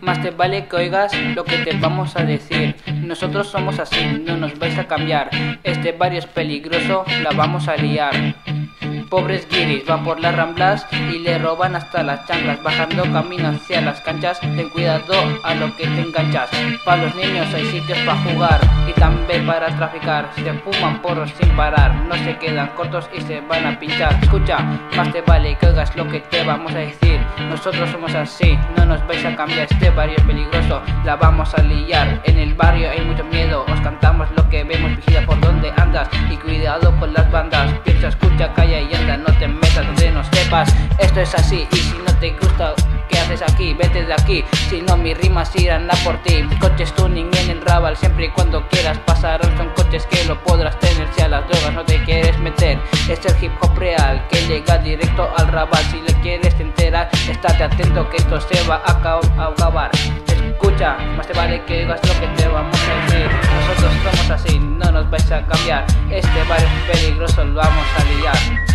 más te vale que oigas lo que te vamos a decir. Nosotros somos así, no nos vais a cambiar. Este barrio es peligroso, la vamos a liar. Pobres guiris van por las ramblas y le roban hasta las chanclas. Bajando camino hacia las canchas, ten cuidado a lo que te enganchas. Para los niños hay sitios para jugar y también para traficar. Se fuman porros sin parar, no se quedan cortos y se van a pinchar. Escucha, más te vale que oigas lo que te vamos a decir. Nosotros somos así, no nos vais a cambiar. Este barrio es peligroso, la vamos a liar. En el barrio hay mucho miedo, os cantamos lo que vemos. Vigila por donde andas y cuidado con las bandas. Piensa, escucha, calla y anda, no te metas donde no sepas. Esto es así y si no te gusta, ¿qué haces aquí? Vete de aquí, si no mis rimas irán a por ti. Coches tuning en el Raval, siempre y cuando quieras pasarán. Son coches que lo podrás tener si a las drogas no te quieres meter. Es el hip hop real que llega directo al Raval. Si le quieres enterar, estate atento que esto se va a acabar. Escucha, más te vale que oigas lo que te vamos a decir. Nosotros somos así, no nos vais a cambiar. Este barrio es peligroso, lo vamos a liar.